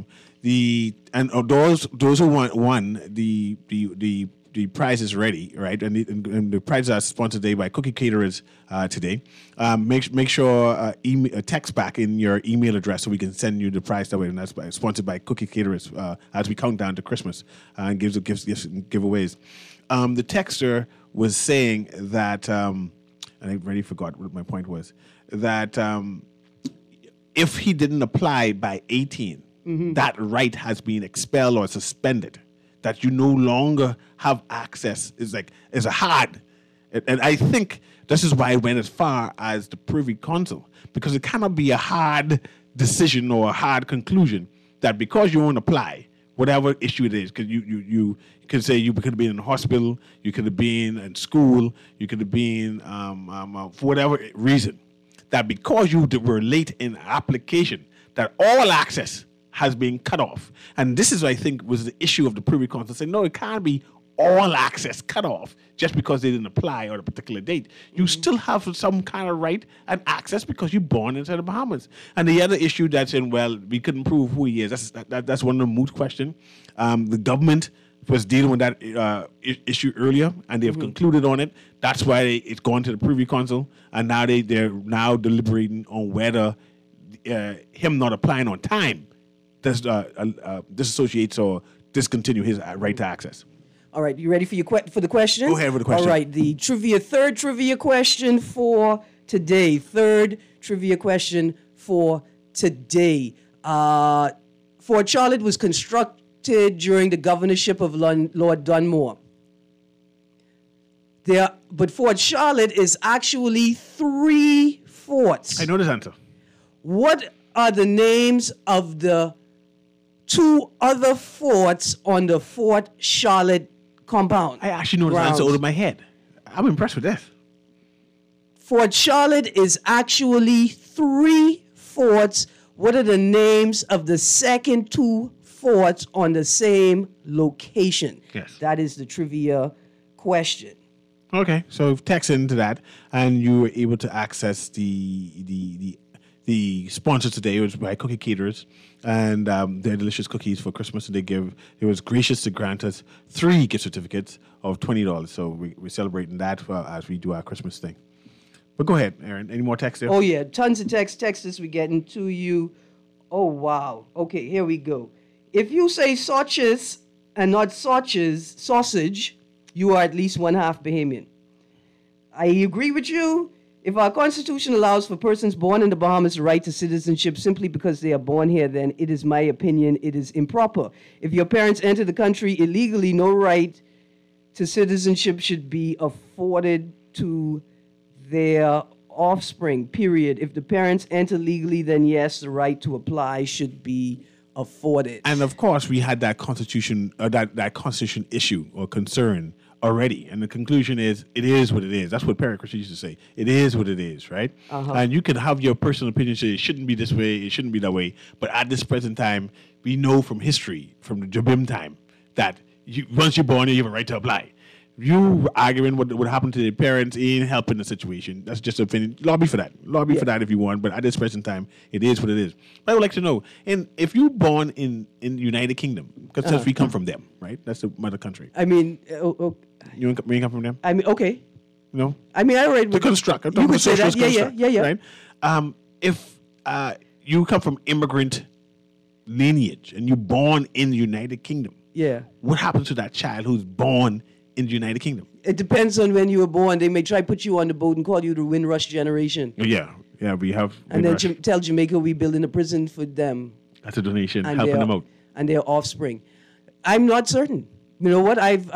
Those who won the prize is ready, right? And the prizes are sponsored today by Cookie Caterers today. Make sure text back in your email address so we can send you the prize that way. And that's sponsored by Cookie Caterers as we count down to Christmas and gives giveaways. The texter was saying that, and I already forgot what my point was, that if he didn't apply by 18, that right has been expelled or suspended. That you no longer have access is a hard, and I think this is why it went as far as the Privy Council, because it cannot be a hard decision or a hard conclusion that because you won't apply, whatever issue it is, because you could say you could have been in the hospital, you could have been in school, you could have been for whatever reason, that because you were late in application, that all access has been cut off. And this is, I think, was the issue of the Privy Council, saying, no, it can't be all access cut off just because they didn't apply on a particular date. You still have some kind of right and access because you're born inside the Bahamas. And the other issue that's in, well, we couldn't prove who he is. That's one of the moot question. The government was dealing with that issue earlier, and they've concluded on it. That's why it's gone to the Privy Council, and now they're now deliberating on whether him not applying on time disassociates or discontinue his right to access. All right, you ready for the question? Go ahead with the question. All right, the third trivia question for today. Fort Charlotte was constructed during the governorship of Lord Dunmore. But Fort Charlotte is actually 3 forts. I know this answer. What are the names of the 2 other forts on the Fort Charlotte compound? I actually know this answer out of my head. I'm impressed with this. Fort Charlotte is actually 3 forts. What are the names of the second 2 forts on the same location? Yes. That is the trivia question. Okay, so text into that, and you were able to access the sponsor today, which was by Cookie Caterers, and their delicious cookies for Christmas. And it was gracious to grant us 3 gift certificates of $20. So we're celebrating that as we do our Christmas thing. But go ahead, Aaron. Any more text there? Oh, yeah. Tons of texts we're getting to you. Oh, wow. Okay, here we go. If you say sausages and not sausage, you are at least 1/2 Bahamian. I agree with you. If our Constitution allows for persons born in the Bahamas the right to citizenship simply because they are born here, then it is my opinion it is improper. If your parents enter the country illegally, no right to citizenship should be afforded to their offspring, period. If the parents enter legally, then yes, the right to apply should be afforded. And of course, we had that Constitution, that Constitution issue or concern already, and the conclusion is it is what it is. That's what Perry Christie used to say. It is what it is, right? And you can have your personal opinion, say it shouldn't be this way, it shouldn't be that way. But at this present time, we know from history, from the Jabim time, that once you're born, you have a right to apply. You arguing what would happen to the parents ain't helping the situation. That's just an opinion. Lobby for that. Lobby for that if you want. But at this present time, it is what it is. But I would like to know, and if you're born in the United Kingdom, because we come from them, right? That's the mother country. I mean, you ain't come from them? I mean, okay. No? I mean, I already... The construct. You could say that. Yeah. Right? If you come from immigrant lineage and you're born in the United Kingdom, what happens to that child who's born in the United Kingdom? It depends on when you were born. They may try to put you on the boat and call you the Windrush generation. Yeah, we have. And then tell Jamaica we're building a prison for them. That's a donation, helping them out. And their offspring. I'm not certain. You know what? I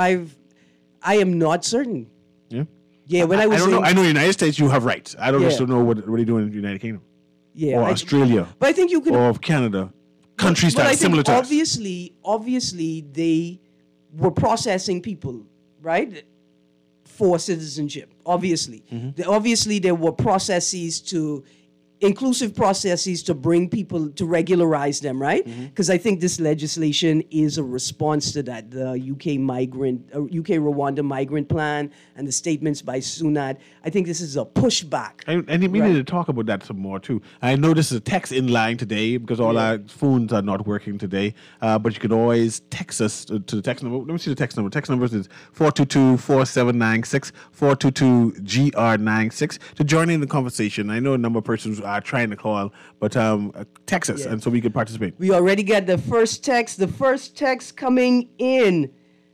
am not certain. Yeah. Yeah. When I was don't know. I know in the United States you have rights. I don't just know what they do in the United Kingdom. Yeah. Or Australia. But I think you can. Or Canada. Countries that are similar to us. Obviously, they were processing people, right? for citizenship, obviously. Obviously, there were inclusive processes to bring people, to regularize them, right? Because I think this legislation is a response to that. The UK-Rwanda migrant plan and the statements by Sunat. I think this is a pushback. And we need to talk about that some more, too. I know this is a text in line today because all our phones are not working today. But you can always text us to the text number. Let me see the text number. Text number is 422-4796, 422-GR96 to join in the conversation. I know a number of persons are trying to call, but text us, and so we can participate. We already got the first text. The first text coming in.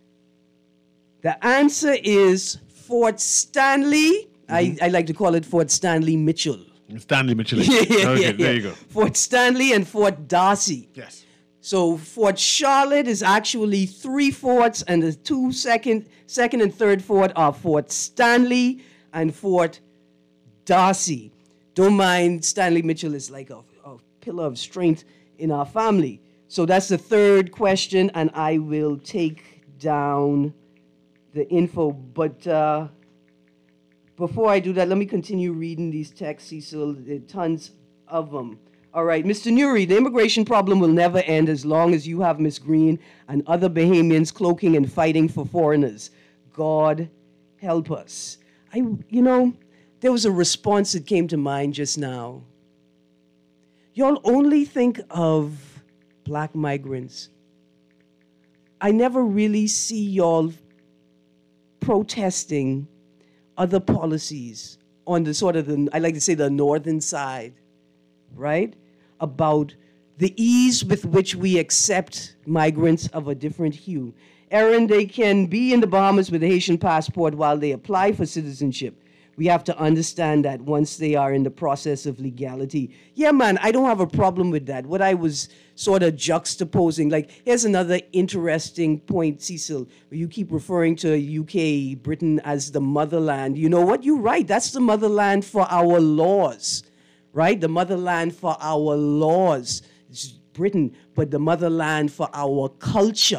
The answer is Fort Stanley. I like to call it Fort Stanley Mitchell. Stanley Mitchell. Okay, there you go. Fort Stanley and Fort Darcy. Yes. So Fort Charlotte is actually 3 forts, and the second and third fort are Fort Stanley and Fort Darcy. Don't mind, Stanley Mitchell is like a pillar of strength in our family. So that's the third question, and I will take down the info. But before I do that, let me continue reading these texts, Cecil. There are tons of them. All right, Mr. Nuri, the immigration problem will never end as long as you have Miss Green and other Bahamians cloaking and fighting for foreigners. God help us. There was a response that came to mind just now. Y'all only think of black migrants. I never really see y'all protesting other policies on the I like to say the northern side, right? About the ease with which we accept migrants of a different hue. Aaron, they can be in the Bahamas with a Haitian passport while they apply for citizenship. We have to understand that once they are in the process of legality. Yeah, man, I don't have a problem with that. What I was sort of juxtaposing, here's another interesting point, Cecil, where you keep referring to UK, Britain as the motherland. You know what? You're right. That's the motherland for our laws, right? The motherland for our laws is Britain, but the motherland for our culture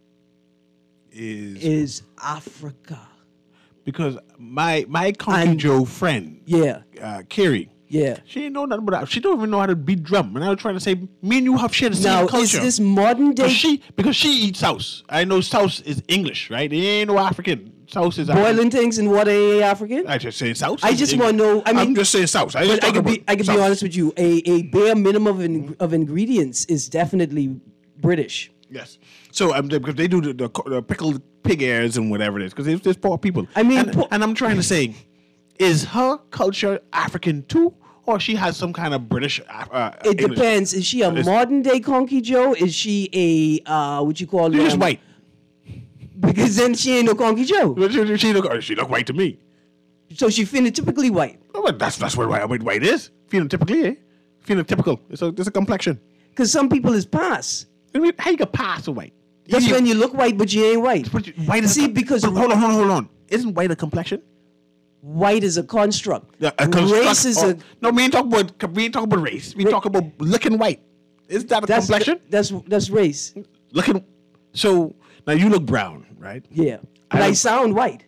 is Africa. Because my Country Joe friend, Carrie, she ain't know nothing about that. She don't even know how to beat drum. And I was trying to say, me and you have shared the same culture. Is this modern day? Because she eats souse. I know souse is English, right? It ain't no African. Souse is African. Boiling things in water ain't African? I just say souse. I just want to know. I'm just saying souse. I can be honest with you. A bare minimum of ingredients is definitely British. Yes. So because they do the pickled pig ears and whatever it is, because there's poor people. I mean, and I'm trying to say, is her culture African too, or she has some kind of British? It depends. Is she a modern day Conky Joe? Is she a what you call? She's just white. Because then she ain't no Conky Joe. She look white to me. So she phenotypically white. Oh, well, that's what white is. Phenotypically, eh? Phenotypical. It's a complexion. Because some people is pass. I mean, how you can pass a white? That's when you look white, but you ain't white. White is hold on. Isn't white a complexion? White is a construct. Yeah, a construct. Race is no. We ain't talking about race. We talk about looking white. Is that a complexion? That's race. Looking. So now you look brown, right? Yeah, but I sound white,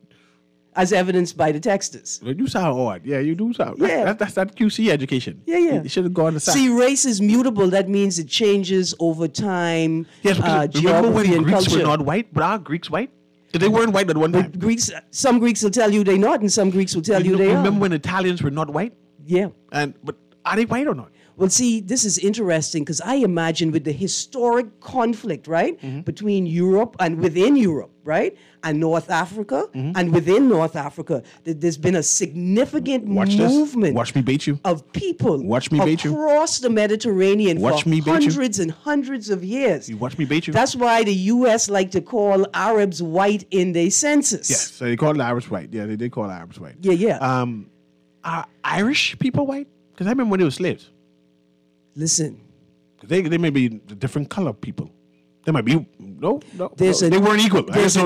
as evidenced by the texters. Well, you sound odd. Yeah, you do sound. Yeah. That's that QC education. Yeah. You should have gone to See, race is mutable. That means it changes over time. Yes, remember when and Greeks culture. were not white? But are Greeks white? They weren't white at one time. Some Greeks will tell you they're not, and some Greeks will tell you they are. Remember when Italians were not white? Yeah. But are they white or not? Well, see, this is interesting because I imagine with the historic conflict, right, between Europe and within Europe, right, and North Africa, and within North Africa, that there's been a significant movement. Watch me bait you. Of people across the Mediterranean for hundreds and hundreds of years. You watch me bait you. That's why the U.S. like to call Arabs white in their census. Yes, so they call the Arabs white. Yeah, they did call the Arabs white. Yeah. Are Irish people white? Because I remember when they were slaves. Listen. They may be different color people. They might be no. They weren't equal.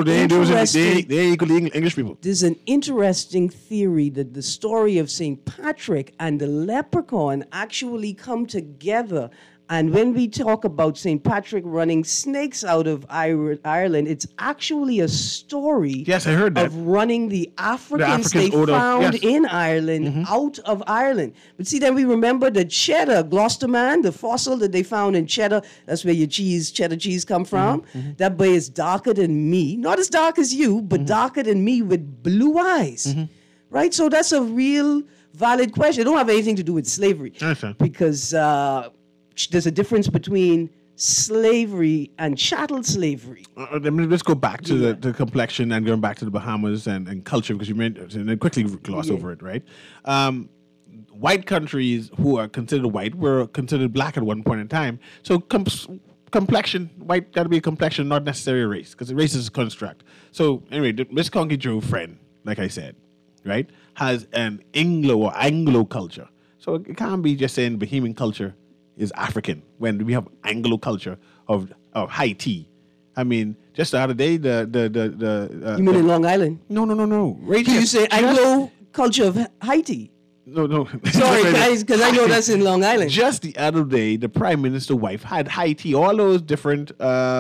They equal English people. There's an interesting theory that the story of St. Patrick and the leprechaun actually come together And when we talk about St. Patrick running snakes out of Ireland, it's actually a story Yes, I heard that. of running the Africans Africans they out of- found yes. in Ireland out of Ireland. But see, then we remember the cheddar, Gloucester man, the fossil that they found in cheddar. That's where your cheddar cheese come from. That boy is darker than me. Not as dark as you, but darker than me with blue eyes. Right? So that's a real valid question. It don't have anything to do with slavery. Understand. Because there's a difference between slavery and chattel slavery. Let's go back to the complexion and going back to the Bahamas and culture, because you mentioned, and then quickly gloss over it, right? White countries who are considered white were considered black at one point in time. So complexion, white got to be a complexion, not necessarily a race, because race is a construct. So anyway, Miss Conky Joe friend, like I said, right, has an Anglo culture. So it can't be just saying Bahamian culture is African when we have Anglo culture of Haiti. I mean, just the other day, You mean in Long Island? No. Right Can here. you say Anglo culture of Haiti? No. Sorry, guys, because I know that's in Long Island. Just the other day, the Prime Minister's wife had Haiti. All those different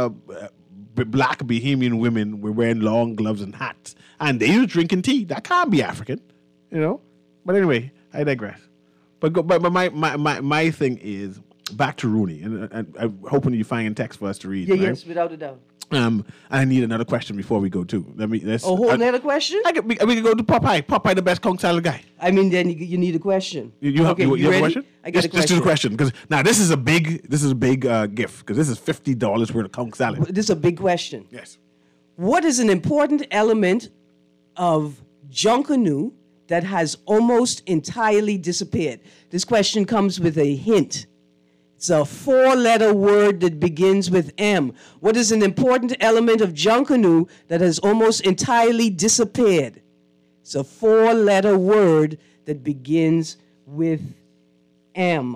black Bahamian women were wearing long gloves and hats, and they was drinking tea. That can't be African, you know. But anyway, I digress. But my thing is back to Rooney, and I'm hoping you find a text for us to read. Yeah, right? yes, without a doubt. I need another question before we go too. Let's. A whole nother question? We can go to Popeye. Popeye, the best conch salad guy. I mean, then you need a question. You have, okay, you have a ready? question? I got a question. Just do the question, because now this is a big gift, because this is $50 worth of conch salad. This is a big question. Yes. What is an important element of Junkanoo that has almost entirely disappeared? This question comes with a hint. It's a 4-letter word that begins with M. What is an important element of Junkanoo that has almost entirely disappeared? It's a 4-letter word that begins with M.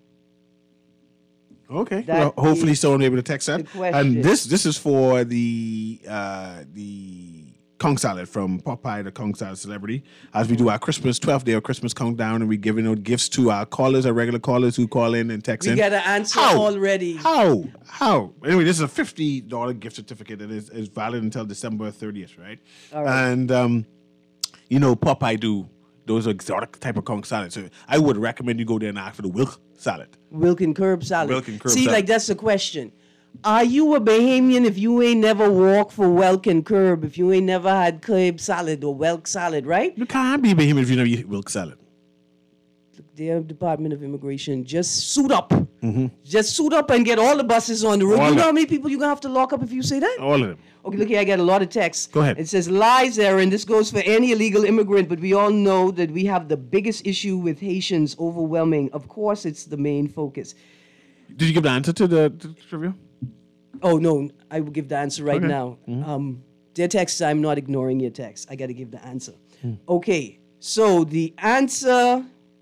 Okay. That Well, hopefully is someone will be able to text that. the question. And this is for the conch salad from Popeye, the conch salad celebrity, as we do our 12th day of Christmas countdown, and we're giving out gifts to our callers, our regular callers who call in and text We in. got an answer How? already. How? Anyway, this is a $50 gift certificate that is valid until December 30th, right? All right. And, Popeye do those exotic type of conch salad. So I would recommend you go there and ask for the Wilk salad. Wilk and curb salad. Wilk and curb See, salad. like that's the question. Are you a Bahamian if you ain't never walked for Welk and curb, if you ain't never had curb salad or Welk salad, right? You can't be Bahamian if you never eat Wilk salad. Dear Department of Immigration, just suit up. Just suit up and get all the buses on the road. All You of know how them. many people you're going to have to lock up if you say that? All of them. Okay, look here, I got a lot of texts. Go ahead. It says, lies, Aaron. This goes for any illegal immigrant, but we all know that we have the biggest issue with Haitians overwhelming. Of course, it's the main focus. Did you give the answer to the trivia? Oh, no, I will give the answer right Okay. now. Dear text, I'm not ignoring your text. I got to give the answer. Okay, so the answer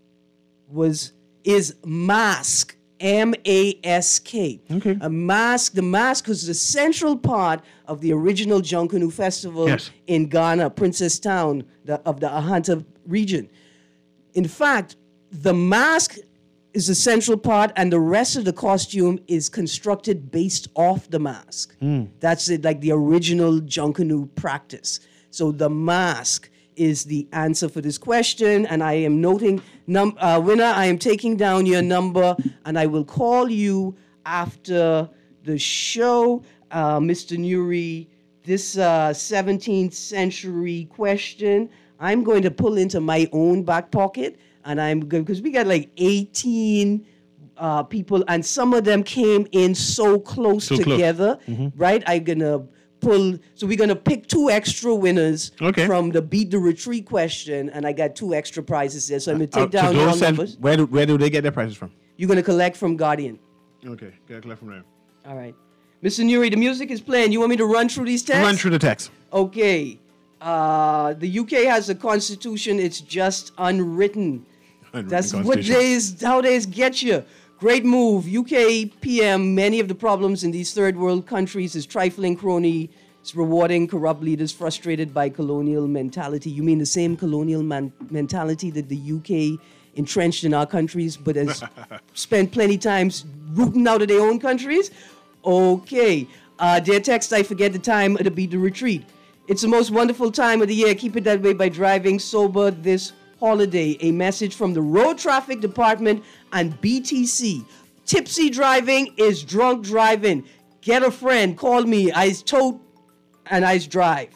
is mask, M-A-S-K. Okay. A mask, the mask was the central part of the original Junkanoo Festival Yes. in Ghana, Princess Town of the Ahanta region. In fact, the mask is the central part, and the rest of the costume is constructed based off the mask. That's it, like the original Junkanoo practice. So the mask is the answer for this question, and I am noting, winner, I am taking down your number, and I will call you after the show. Mr. Nuri, this 17th century question, I'm going to pull into my own back pocket, and I'm going, because we got like 18 people, and some of them came in so close together, right? I'm going to pull, so we're going to pick 2 extra winners from the Beat the Retreat question, and I got 2 extra prizes there, so I'm going to take down so your those numbers. where do they get their prizes from? You're going to collect from Guardian. Okay, get collect from there. All right. Mr. Nuri, the music is playing. You want me to run through these texts? Run through the text. Okay. The UK has a constitution. It's just unwritten. That's what how they get you. Great move. UK PM, many of the problems in these third world countries is trifling crony. It's rewarding corrupt leaders frustrated by colonial mentality. You mean the same colonial mentality that the UK entrenched in our countries, but has spent plenty times rooting out of their own countries? Okay. Dear text, I forget the time. It'll be the retreat. It's the most wonderful time of the year. Keep it that way by driving sober this holiday. A message from the Road Traffic Department and BTC. Tipsy driving is drunk driving. Get a friend. Call me. I's tote and I's drive.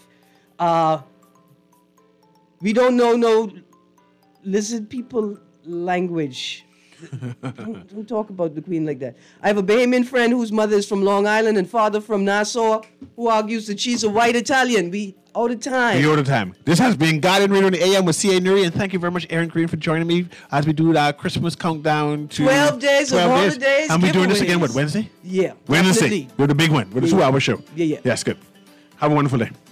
We don't know no lizard people language. Don't talk about the Queen like that. I have a Bahamian friend whose mother is from Long Island and father from Nassau, who argues that she's a white Italian. We all the time. This has been Guardian Radio in the AM with C.A. Nuri, and thank you very much, Aaron Green, for joining me as we do our Christmas countdown to 12 days of holidays. And we're doing this again, what, Wednesday? Yeah. Wednesday. We're the big one. We're the 2-hour show. Yeah. Yes, good. Have a wonderful day.